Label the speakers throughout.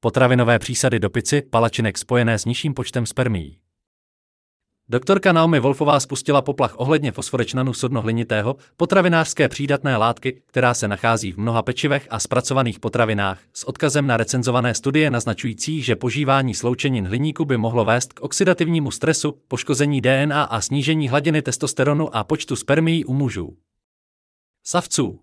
Speaker 1: Potravinové přísady do pici, palačinek spojené s nižším počtem spermií. Doktorka Naomi Wolfová spustila poplach ohledně fosforečnanu sodnohlinitého, potravinářské přídatné látky, která se nachází v mnoha pečivech a zpracovaných potravinách, s odkazem na recenzované studie naznačující, že požívání sloučenin hliníku by mohlo vést k oxidativnímu stresu, poškození DNA a snížení hladiny testosteronu a počtu spermií u mužů. Savců.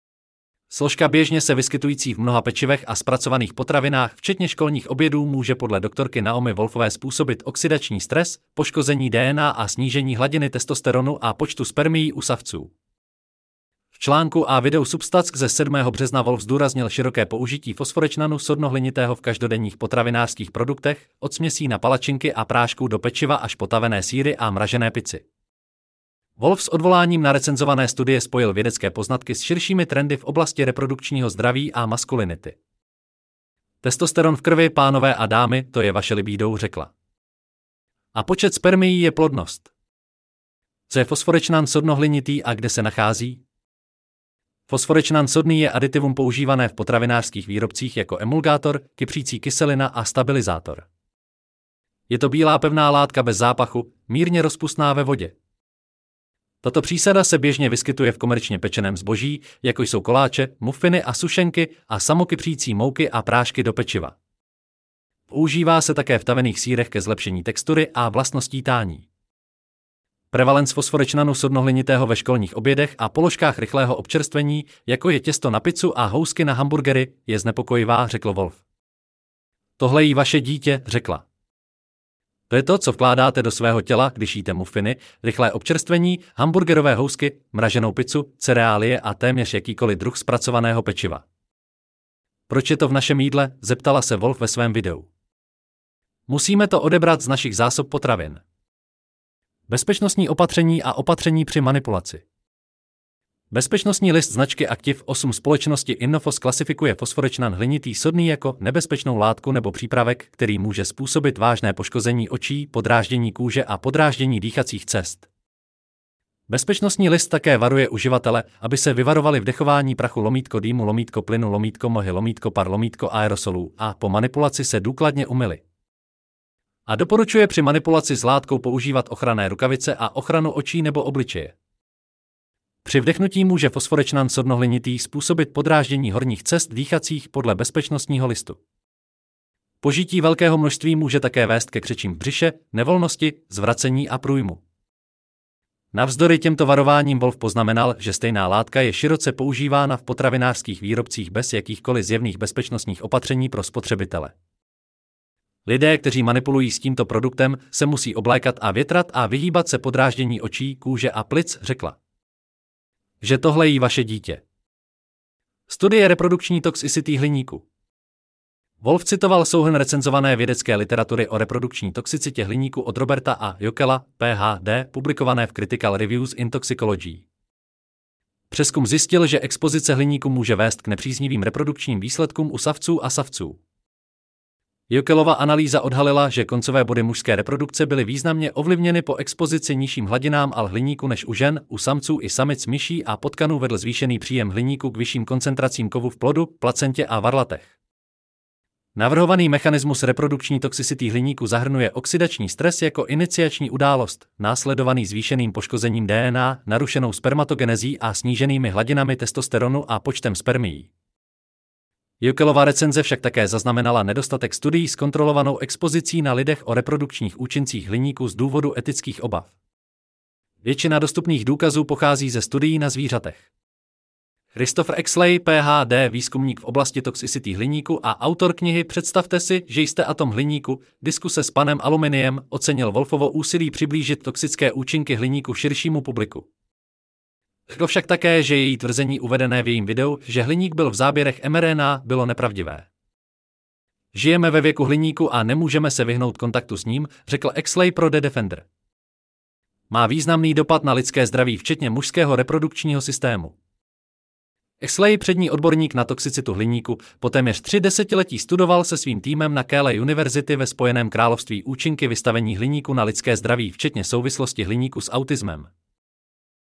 Speaker 1: Složka běžně se vyskytující v mnoha pečivech a zpracovaných potravinách, včetně školních obědů, může podle doktorky Naomi Wolfové způsobit oxidační stres, poškození DNA a snížení hladiny testosteronu a počtu spermií u savců. V článku a videu Substack ze 7. března Wolf zdůraznil široké použití fosforečnanu sodnohlinitého v každodenních potravinářských produktech, od směsí na palačinky a prášků do pečiva až po tavené sýry a mražené pici. Wolf s odvoláním na recenzované studie spojil vědecké poznatky s širšími trendy v oblasti reprodukčního zdraví a maskulinity. Testosteron v krvi, pánové a dámy, to je vaše libido, řekla. A počet spermií je plodnost. Co je fosforečnan sodnohlinitý a kde se nachází? Fosforečnan sodný je aditivum používané v potravinářských výrobcích jako emulgátor, kypřící kyselina a stabilizátor. Je to bílá pevná látka bez zápachu, mírně rozpustná ve vodě. Tato přísada se běžně vyskytuje v komerčně pečeném zboží, jako jsou koláče, mufiny a sušenky a samokypřící mouky a prášky do pečiva. Používá se také v tavených sýrech ke zlepšení textury a vlastností tání. Prevalence fosforečnanu sodnohlinitého ve školních obědech a položkách rychlého občerstvení, jako je těsto na pizzu a housky na hamburgery, je znepokojivá, řekl Wolf. Tohle jí vaše dítě, řekla. To je to, co vkládáte do svého těla, když jíte mufiny, rychlé občerstvení, hamburgerové housky, mraženou pizzu, cereálie a téměř jakýkoliv druh zpracovaného pečiva. Proč je to v našem jídle? Zeptala se Wolf ve svém videu. Musíme to odebrat z našich zásob potravin. Bezpečnostní opatření a opatření při manipulaci. Bezpečnostní list značky Active 8 společnosti Innofos klasifikuje fosforečnan hlinitý sodný jako nebezpečnou látku nebo přípravek, který může způsobit vážné poškození očí, podráždění kůže a podráždění dýchacích cest. Bezpečnostní list také varuje uživatele, aby se vyvarovali vdechování prachu lomítko dýmu, lomítko plynu, lomítko mlhy, lomítko par, lomítko aerosolů a po manipulaci se důkladně umyli. A doporučuje při manipulaci s látkou používat ochranné rukavice a ochranu očí nebo obličeje. Při vdechnutí může fosforečnan sodnohlinitý způsobit podráždění horních cest dýchacích podle bezpečnostního listu. Požití velkého množství může také vést ke křečím v břiše, nevolnosti, zvracení a průjmu. Navzdory těmto varováním Wolf poznamenal, že stejná látka je široce používána v potravinářských výrobcích bez jakýchkoliv zjevných bezpečnostních opatření pro spotřebitele. Lidé, kteří manipulují s tímto produktem, se musí oblékat a větrat a vyhýbat se podráždění očí, kůže a plic, řekla. Že tohle jí vaše dítě. Studie reprodukční toxicity hliníku. Wolf citoval souhrn recenzované vědecké literatury o reprodukční toxicitě hliníku od Roberta a Jokela, Ph.D., publikované v Critical Reviews in Toxicology. Přezkum zjistil, že expozice hliníku může vést k nepříznivým reprodukčním výsledkům u savců a savců. Jokelova analýza odhalila, že koncové body mužské reprodukce byly významně ovlivněny po expozici nižším hladinám hliníku než u žen, u samců i samic myší a potkanů vedl zvýšený příjem hliníku k vyšším koncentracím kovu v plodu, placentě a varlatech. Navrhovaný mechanismus reprodukční toxicity hliníku zahrnuje oxidační stres jako iniciační událost, následovaný zvýšeným poškozením DNA, narušenou spermatogenezí a sníženými hladinami testosteronu a počtem spermií. Jokelova recenze však také zaznamenala nedostatek studií s kontrolovanou expozicí na lidech o reprodukčních účincích hliníku z důvodu etických obav. Většina dostupných důkazů pochází ze studií na zvířatech. Christopher Exley, Ph.D., výzkumník v oblasti toxicity hliníku a autor knihy Představte si, že jste atom hliníku, diskuse s panem aluminiem, ocenil Wolfovo úsilí přiblížit toxické účinky hliníku širšímu publiku. Řekl však také, že její tvrzení uvedené v jejím videu, že hliník byl v záběrech mRNA, bylo nepravdivé. Žijeme ve věku hliníku a nemůžeme se vyhnout kontaktu s ním, řekl Exley pro The Defender. Má významný dopad na lidské zdraví, včetně mužského reprodukčního systému. Exley, přední odborník na toxicitu hliníku, po téměř 3 desetiletí studoval se svým týmem na Keele University ve Spojeném království účinky vystavení hliníku na lidské zdraví, včetně souvislosti hliníku s autismem.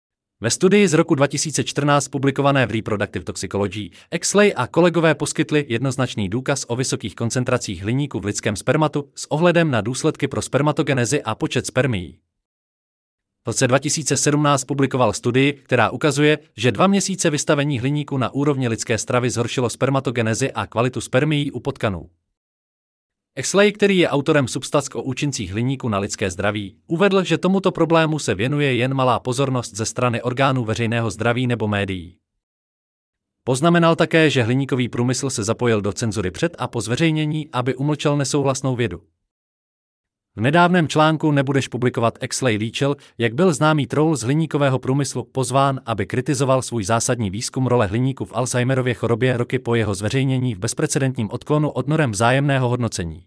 Speaker 1: Ve studii z roku 2014 publikované v Reproductive Toxicology, Exley a kolegové poskytli jednoznačný důkaz o vysokých koncentracích hliníku v lidském spermatu s ohledem na důsledky pro spermatogenezi a počet spermií. V roce 2017 publikoval studii, která ukazuje, že 2 měsíce vystavení hliníku na úrovni lidské stravy zhoršilo spermatogenezi a kvalitu spermií u potkanů. Exley, který je autorem substack o účincích hliníku na lidské zdraví, uvedl, že tomuto problému se věnuje jen malá pozornost ze strany orgánů veřejného zdraví nebo médií. Poznamenal také, že hliníkový průmysl se zapojil do cenzury před a po zveřejnění, aby umlčel nesouhlasnou vědu. V nedávném článku Nebudeš publikovat Exley líčil, jak byl známý troll z hliníkového průmyslu pozván, aby kritizoval svůj zásadní výzkum role hliníku v Alzheimerově chorobě roky po jeho zveřejnění v bezprecedentním odklonu od norem vzájemného hodnocení.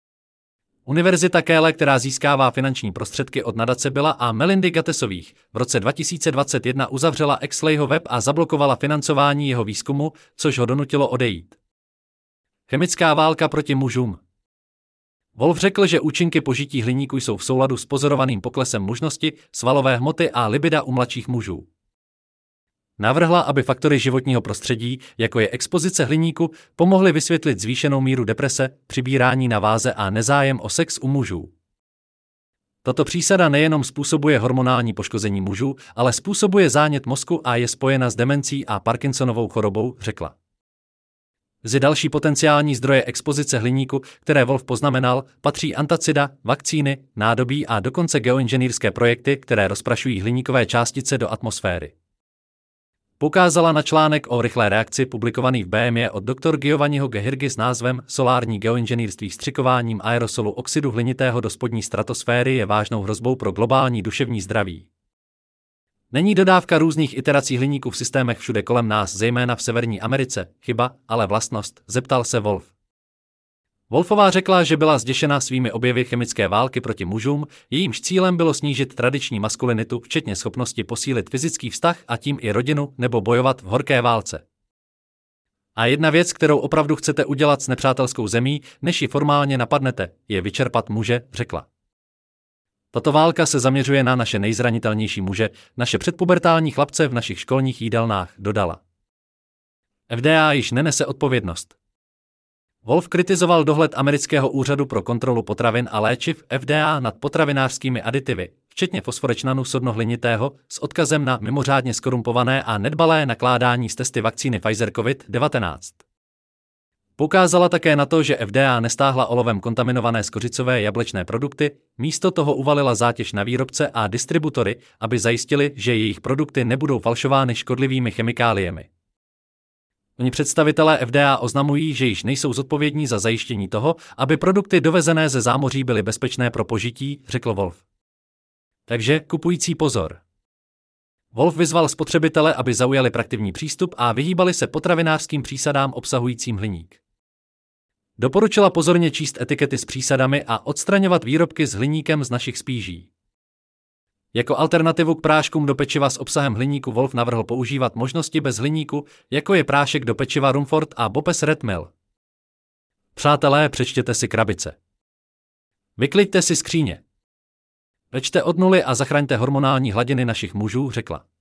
Speaker 1: Univerzita Keele, která získává finanční prostředky od nadace Billa a Melindy Gatesových, v roce 2021 uzavřela Exleyho web a zablokovala financování jeho výzkumu, což ho donutilo odejít. Chemická válka proti mužům. Wolf řekl, že účinky požití hliníku jsou v souladu s pozorovaným poklesem mužnosti, svalové hmoty a libida u mladších mužů. Navrhla, aby faktory životního prostředí, jako je expozice hliníku, pomohly vysvětlit zvýšenou míru deprese, přibírání na váze a nezájem o sex u mužů. Tato přísada nejenom způsobuje hormonální poškození mužů, ale způsobuje zánět mozku a je spojena s demencí a Parkinsonovou chorobou, řekla. Mezi další potenciální zdroje expozice hliníku, které Wolf poznamenal, patří antacida, vakcíny, nádobí a dokonce geoinženýrské projekty, které rozprašují hliníkové částice do atmosféry. Poukázala na článek o rychlé reakci publikovaný v BMJ od dr. Giovanniho Gehirgy s názvem Solární geoinženýrství vstřikováním aerosolu oxidu hlinitého do spodní stratosféry je vážnou hrozbou pro globální duševní zdraví. Není dodávka různých iterací hliníku v systémech všude kolem nás, zejména v Severní Americe, chyba, ale vlastnost, zeptal se Wolf. Wolfová řekla, že byla zděšena svými objevy chemické války proti mužům, jejímž cílem bylo snížit tradiční maskulinitu, včetně schopnosti posílit fyzický vztah a tím i rodinu nebo bojovat v horké válce. A jedna věc, kterou opravdu chcete udělat s nepřátelskou zemí, než ji formálně napadnete, je vyčerpat muže, řekla. Tato válka se zaměřuje na naše nejzranitelnější muže, naše předpubertální chlapce v našich školních jídelnách, dodala. FDA již nenese odpovědnost. Wolf kritizoval dohled amerického úřadu pro kontrolu potravin a léčiv FDA nad potravinářskými aditivy, včetně fosforečnanu sodnohlinitého, s odkazem na mimořádně skorumpované a nedbalé nakládání s testy vakcíny Pfizer COVID-19. Poukázala také na to, že FDA nestáhla olovem kontaminované skořicové jablečné produkty, místo toho uvalila zátěž na výrobce a distributory, aby zajistili, že jejich produkty nebudou falšovány škodlivými chemikáliemi. Oni představitelé FDA oznamují, že již nejsou zodpovědní za zajištění toho, aby produkty dovezené ze zámoří byly bezpečné pro požití, řekl Wolf. Takže kupující pozor. Wolf vyzval spotřebitele, aby zaujali proaktivní přístup a vyhýbali se potravinářským přísadám obsahujícím hliník. Doporučila pozorně číst etikety s přísadami a odstraňovat výrobky s hliníkem z našich spíží. Jako alternativu k práškům do pečiva s obsahem hliníku Wolf navrhl používat možnosti bez hliníku, jako je prášek do pečiva Rumford a Bopes Red Mill. Přátelé, přečtěte si krabice. Vykliďte si skříně. Večte od nuly a zachraňte hormonální hladiny našich mužů, řekla.